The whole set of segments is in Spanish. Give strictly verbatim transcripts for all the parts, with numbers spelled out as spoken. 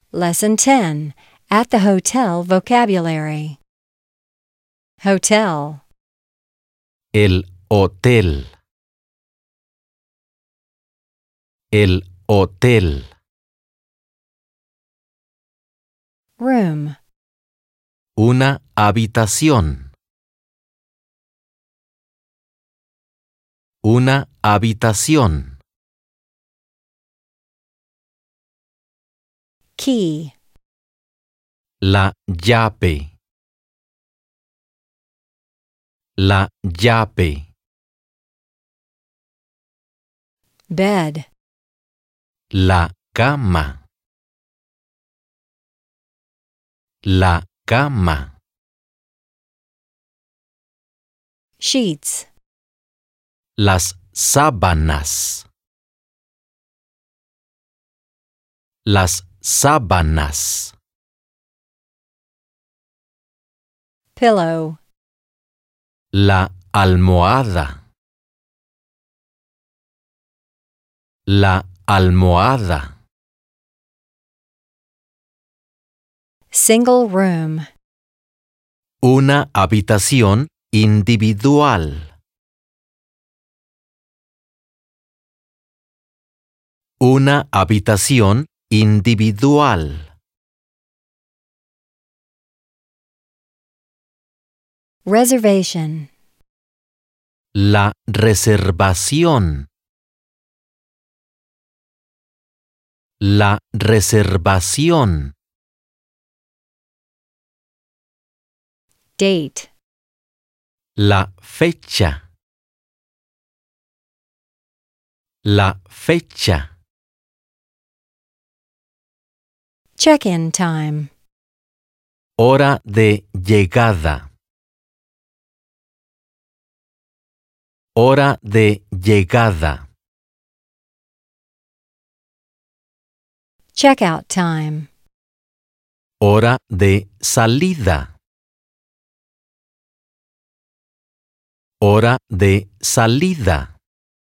Lesson ten. At the hotel vocabulary. Hotel. El hotel. El hotel. Room. Una habitación. Una habitación. Key. La llave. La llave. Bed. La cama. La cama. Sheets. Las sábanas. Las sábanas. Pillow. La almohada. La almohada. Single room. Una habitación individual. Una habitación individual. Reservation. La reservación. La reservación. Date. La fecha. La fecha. Check-in time. Hora de llegada. Hora de llegada. Checkout time. Hora de salida. Hora de salida.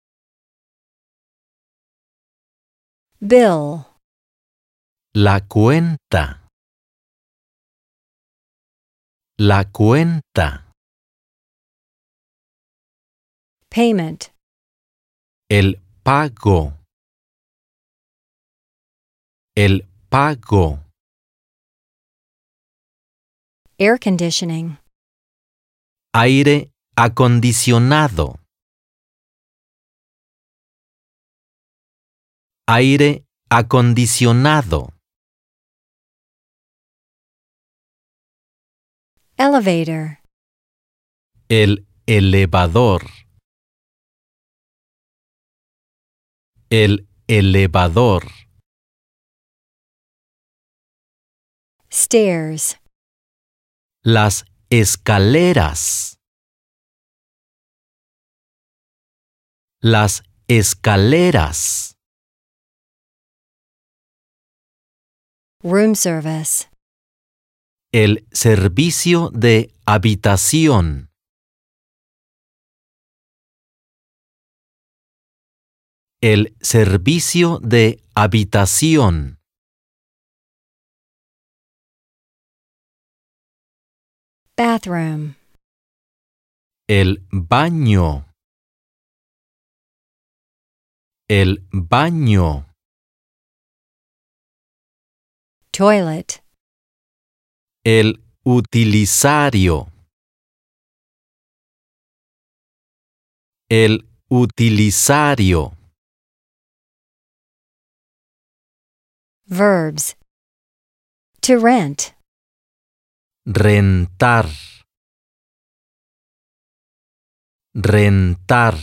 Bill. La cuenta. La cuenta. Payment. El pago. El pago. Air conditioning. Aire acondicionado. Aire acondicionado. Elevator. El elevador. El elevador. Stairs. Las escaleras. Las escaleras. Room service. El servicio de habitación. El servicio de habitación. Bathroom. El baño. El baño. Toilet. El utilisario. El utilisario. Verbs. To rent. Rentar. Rentar.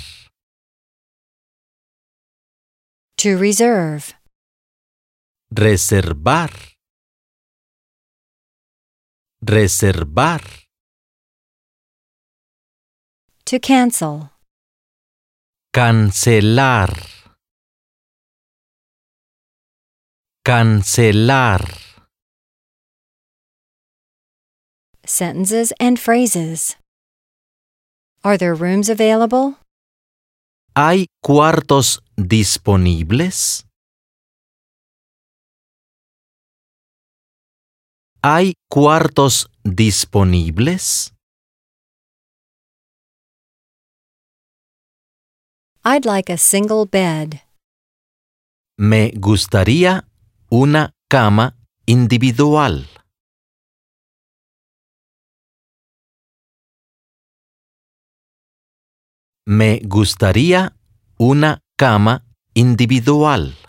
To reserve. Reservar. Reservar. To cancel. Cancelar. Cancelar. Sentences and phrases. Are there rooms available? ¿Hay cuartos disponibles? ¿Hay cuartos disponibles? I'd like a single bed. Me gustaría una cama individual. Me gustaría una cama individual.